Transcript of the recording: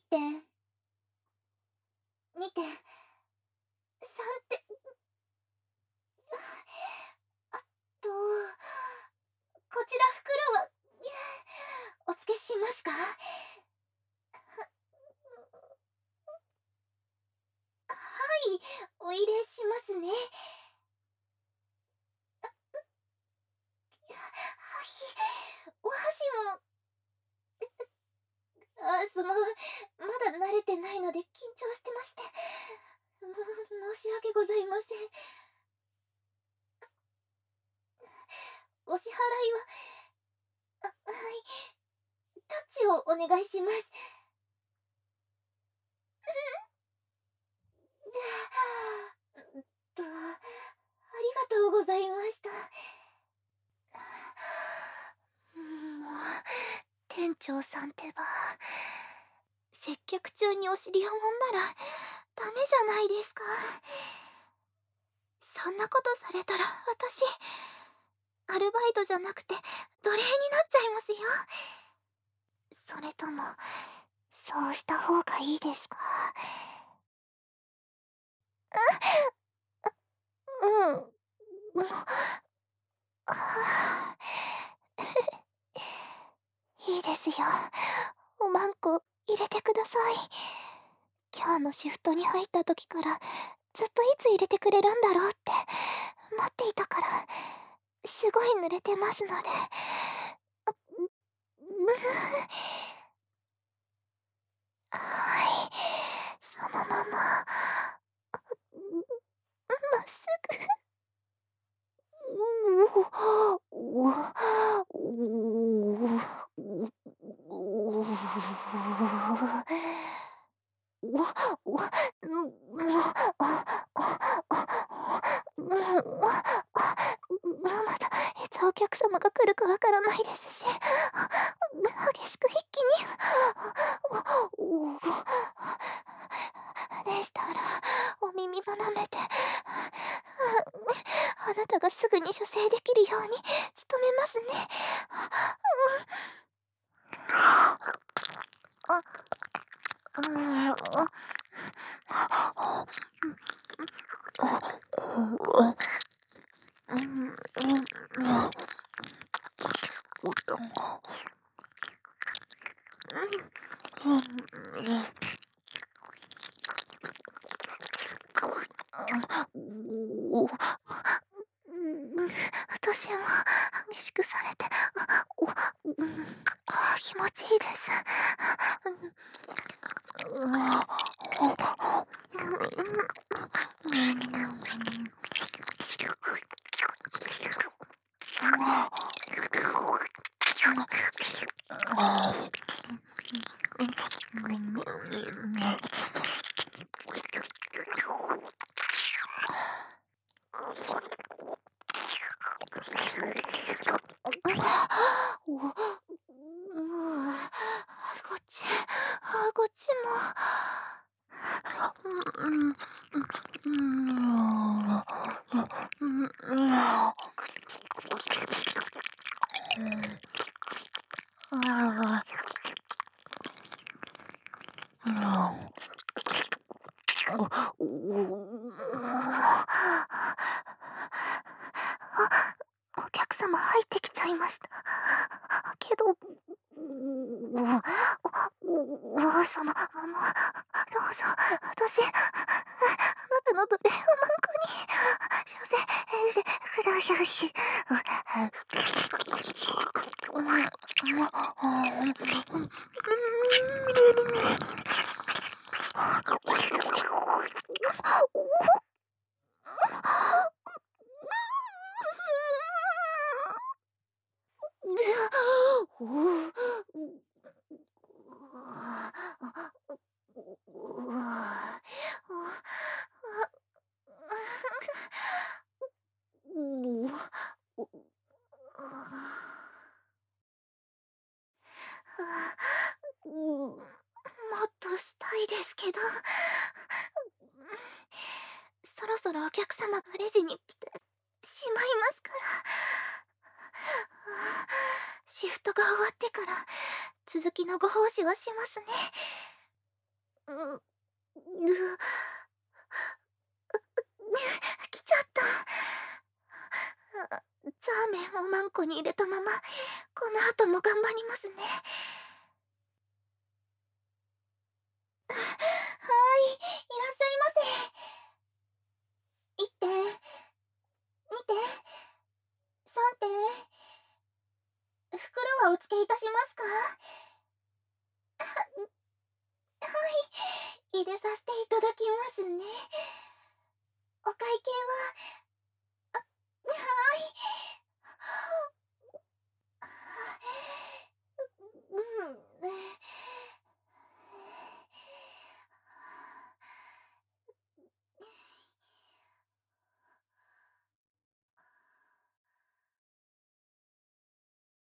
点、2点、3点、あと、こちら袋は、お付けしますか？はい、お入れしますね。はい、お箸も、まだ慣れてないので緊張してまして。申し訳ございません。お支払いは、はい、タッチをお願いします。ありがとうございました。もう、店長さんってば、接客中にお尻を揉んだらダメじゃないですか。そんなことされたら私、アルバイトじゃなくて奴隷になっちゃいますよ。それとも、そうした方がいいですか？うん。もう、いいですよ。おまんこ入れてください。今日のシフトに入った時からずっといつ入れてくれるんだろうって待っていたから、すごい濡れてますので。はい、そのまままっすまたいつお客様が来るかわからないですし、激しく一気に。でしたらお耳も舐めて、あなたがすぐに射精できるように努めますね。私も激しくされて、気持ちいいです。こっちお客様入ってきちゃいました。けど、王様、どうぞ、私、あなたの奴隷をマンコに、射精してください。もっとしたいですけど、そろそろお客様がレジに来てしまいますから。シフトが終わってから続きのご奉仕はしますね。 うん、来ちゃった。ザーメンをマンコに入れたまま、この後も頑張りますね。はーい、いらっしゃいませ。1点、2点、3点。袋はお付けいたしますか？はい、入れさせていただきますね。お会計は、はーい。